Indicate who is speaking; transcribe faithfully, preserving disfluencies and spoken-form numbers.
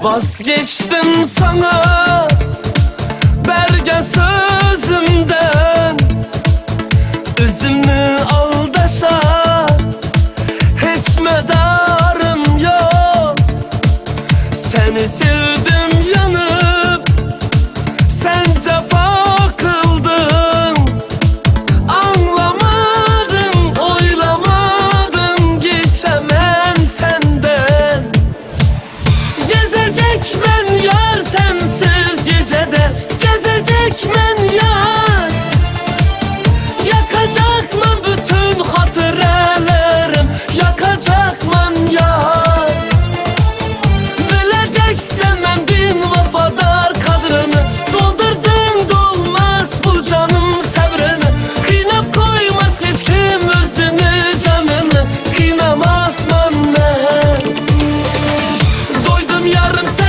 Speaker 1: Vazgeçtim sana bergen sözümden, üzümünü aldaşa hiç medarım yok. Seni sevdim yanıp sen cefa kıldın, anlamadın oylamadın geçemem senden. Gezecek ben yar sensiz gecede, gezecek ben yar. Yakacak mı bütün hatırlarım, yakacak man yar. Bileceksen ben bin vefadar kadrını, doldurdun dolmaz bu canım sabrını. Kıynap koymaz hiç kim özünü canını, kıynamaz man ben. Doydum yarım